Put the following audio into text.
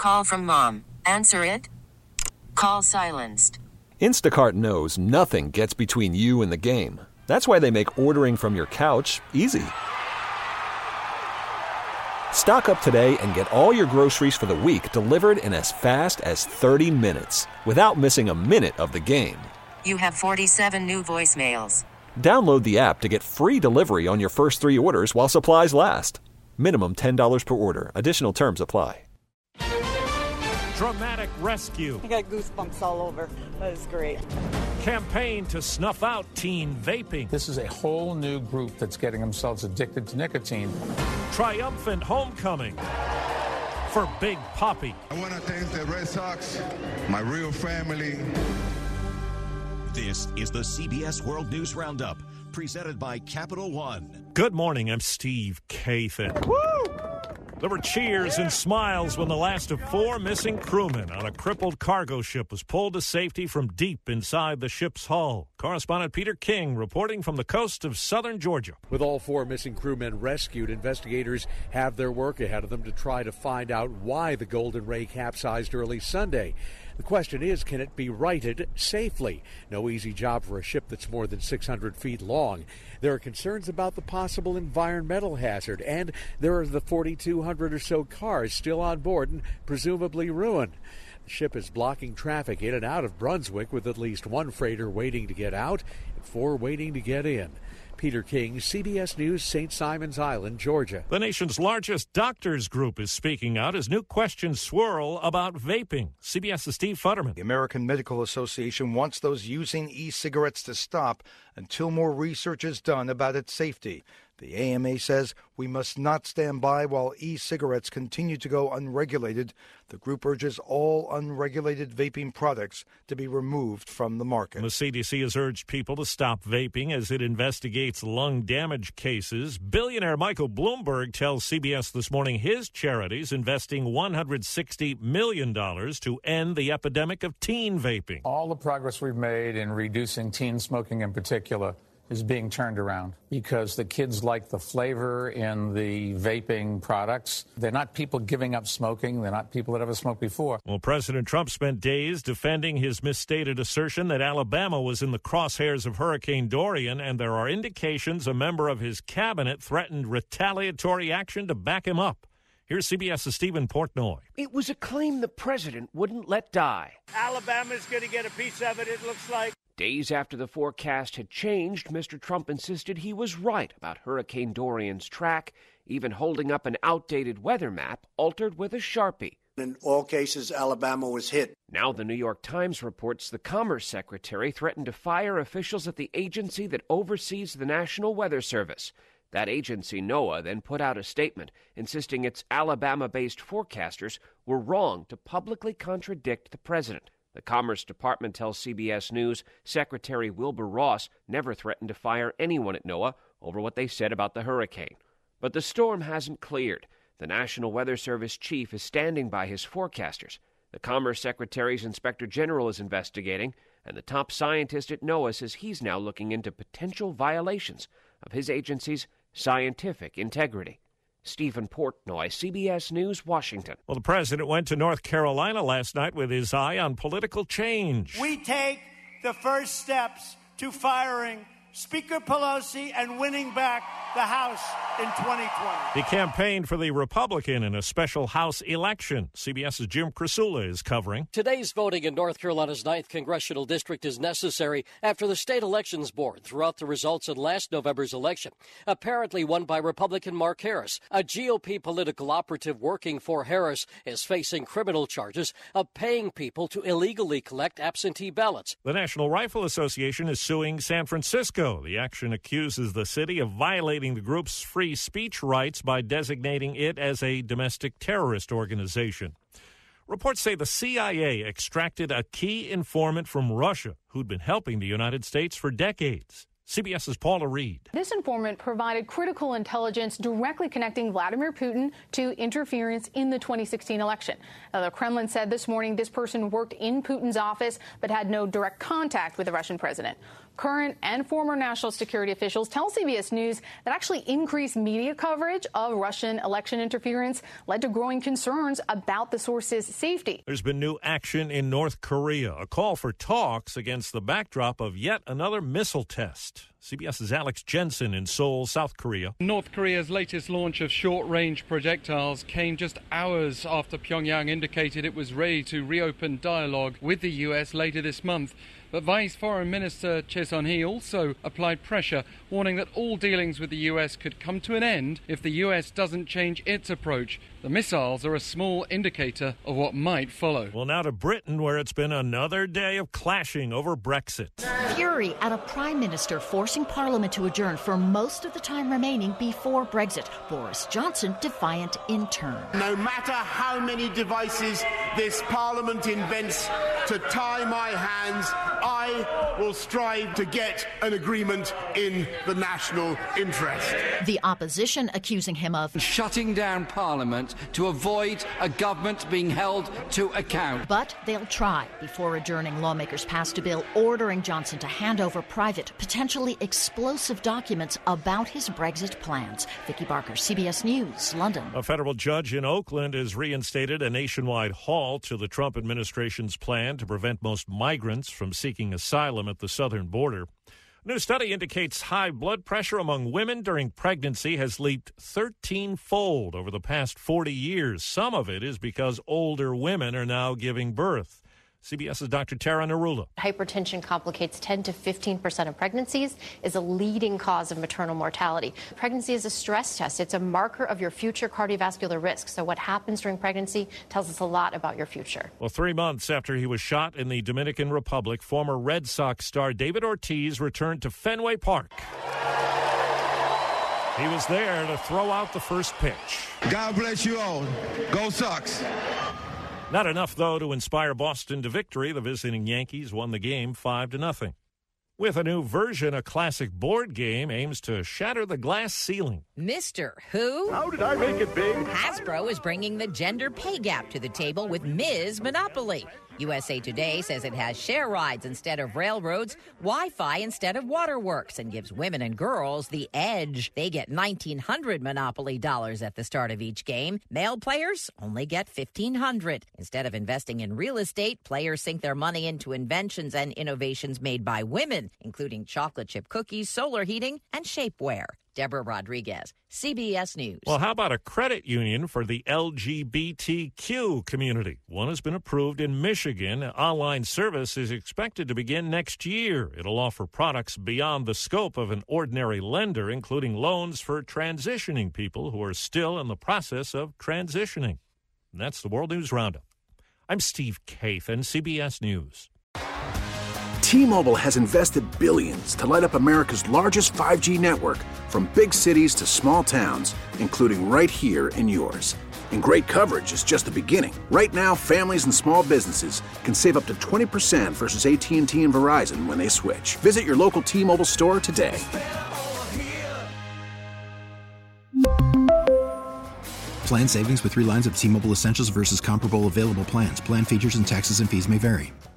Call from mom. Answer it. Call silenced. Instacart knows nothing gets between you and the game. That's why they make ordering from your couch easy. Stock up today and get all your groceries for the week delivered in as fast as 30 minutes without missing a minute of the game. You have 47 new voicemails. Download the app to get free delivery on your first 3 orders while supplies last. Minimum $10 per order. Additional terms apply. Dramatic rescue. I got goosebumps all over. That was great. Campaign to snuff out teen vaping. This is a whole new group that's getting themselves addicted to nicotine. Triumphant homecoming for Big Papi. I want to thank the Red Sox, my real family. This is the CBS World News Roundup, presented by Capital One. Good morning, I'm Steve Kathan. Woo! There were cheers and smiles when the last of 4 missing crewmen on a crippled cargo ship was pulled to safety from deep inside the ship's hull. Correspondent Peter King reporting from the coast of southern Georgia. With all 4 missing crewmen rescued, investigators have their work ahead of them to try to find out why the Golden Ray capsized early Sunday. The question is, can it be righted safely? No easy job for a ship that's more than 600 feet long. There are concerns about the possible environmental hazard, and there are the 4,200 or so cars still on board and presumably ruined. The ship is blocking traffic in and out of Brunswick, with at least 1 freighter waiting to get out and 4 waiting to get in. Peter King, CBS News, St. Simons Island, Georgia. The nation's largest doctors group is speaking out as new questions swirl about vaping. CBS's Steve Futterman. The American Medical Association wants those using e-cigarettes to stop until more research is done about its safety. The AMA says we must not stand by while e-cigarettes continue to go unregulated. The group urges all unregulated vaping products to be removed from the market. The CDC has urged people to stop vaping as it investigates lung damage cases. Billionaire Michael Bloomberg tells CBS This Morning his charity's investing $160 million to end the epidemic of teen vaping. All the progress we've made in reducing teen smoking in particular is being turned around because the kids like the flavor in the vaping products. They're not people giving up smoking. They're not people that ever smoked before. Well, President Trump spent days defending his misstated assertion that Alabama was in the crosshairs of Hurricane Dorian, and there are indications a member of his cabinet threatened retaliatory action to back him up. Here's CBS's Stephen Portnoy. It was a claim the president wouldn't let die. Alabama's going to get a piece of it, it looks like. Days after the forecast had changed, Mr. Trump insisted he was right about Hurricane Dorian's track, even holding up an outdated weather map altered with a Sharpie. In all cases, Alabama was hit. Now the New York Times reports the Commerce Secretary threatened to fire officials at the agency that oversees the National Weather Service. That agency, NOAA, then put out a statement insisting its Alabama-based forecasters were wrong to publicly contradict the president. The Commerce Department tells CBS News Secretary Wilbur Ross never threatened to fire anyone at NOAA over what they said about the hurricane. But the storm hasn't cleared. The National Weather Service chief is standing by his forecasters. The Commerce Secretary's Inspector General is investigating, and the top scientist at NOAA says he's now looking into potential violations of his agency's scientific integrity. Stephen Portnoy, CBS News, Washington. Well, the president went to North Carolina last night with his eye on political change. We take the first steps to firing Speaker Pelosi and winning back the House in 2020. He campaigned for the Republican in a special House election. CBS's Jim Krasula is covering. Today's voting in North Carolina's 9th Congressional District is necessary after the State Elections Board threw out the results in last November's election, apparently won by Republican Mark Harris. A GOP political operative working for Harris is facing criminal charges of paying people to illegally collect absentee ballots. The National Rifle Association is suing San Francisco. The action accuses the city of violating the group's free speech rights by designating it as a domestic terrorist organization. Reports say the CIA extracted a key informant from Russia who'd been helping the United States for decades. CBS's Paula Reed. This informant provided critical intelligence directly connecting Vladimir Putin to interference in the 2016 election. Now, the Kremlin said this morning this person worked in Putin's office but had no direct contact with the Russian president. Current and former national security officials tell CBS News that actually increased media coverage of Russian election interference led to growing concerns about the source's safety. There's been new action in North Korea, a call for talks against the backdrop of yet another missile test. CBS's Alex Jensen in Seoul, South Korea. North Korea's latest launch of short-range projectiles came just hours after Pyongyang indicated it was ready to reopen dialogue with the U.S. later this month. But Vice Foreign Minister Choi Son-hee also applied pressure, warning that all dealings with the U.S. could come to an end if the U.S. doesn't change its approach. The missiles are a small indicator of what might follow. Well, now to Britain, where it's been another day of clashing over Brexit. Fury at a prime minister forcing Parliament to adjourn for most of the time remaining before Brexit. Boris Johnson defiant in turn. No matter how many devices this Parliament invents to tie my hands, I will strive to get an agreement in the national interest. The opposition accusing him of shutting down Parliament to avoid a government being held to account. But they'll try. Before adjourning, lawmakers passed a bill ordering Johnson to hand over private, potentially explosive documents about his Brexit plans. Vicky Barker, CBS News, London. A federal judge in Oakland has reinstated a nationwide halt to the Trump administration's plan to prevent most migrants from seeking asylum at the southern border. A new study indicates high blood pressure among women during pregnancy has leaped 13-fold over the past 40 years. Some of it is because older women are now giving birth. CBS's Dr. Tara Narula. Hypertension complicates 10 to 15% of pregnancies, is a leading cause of maternal mortality. Pregnancy is a stress test. It's a marker of your future cardiovascular risk. So what happens during pregnancy tells us a lot about your future. Well, 3 months after he was shot in the Dominican Republic, former Red Sox star David Ortiz returned to Fenway Park. He was there to throw out the first pitch. God bless you all. Go Sox. Not enough, though, to inspire Boston to victory. The visiting Yankees won the game 5-0. With a new version, a classic board game aims to shatter the glass ceiling. Mr. Who? How did I make it big? Hasbro is bringing the gender pay gap to the table with Ms. Monopoly. USA Today says it has share rides instead of railroads, Wi-Fi instead of waterworks, and gives women and girls the edge. They get 1,900 Monopoly dollars at the start of each game. Male players only get 1,500. Instead of investing in real estate, players sink their money into inventions and innovations made by women, including chocolate chip cookies, solar heating, and shapewear. Deborah Rodriguez, CBS News. Well, how about a credit union for the LGBTQ community? One has been approved in Michigan. An online service is expected to begin next year. It'll offer products beyond the scope of an ordinary lender, including loans for transitioning people who are still in the process of transitioning. And that's the World News Roundup. I'm Steve Kathan, CBS News. T-Mobile has invested billions to light up America's largest 5G network, from big cities to small towns, including right here in yours. And great coverage is just the beginning. Right now, families and small businesses can save up to 20% versus AT&T and Verizon when they switch. Visit your local T-Mobile store today. Plan savings with 3 lines of T-Mobile Essentials versus comparable available plans. Plan features and taxes and fees may vary.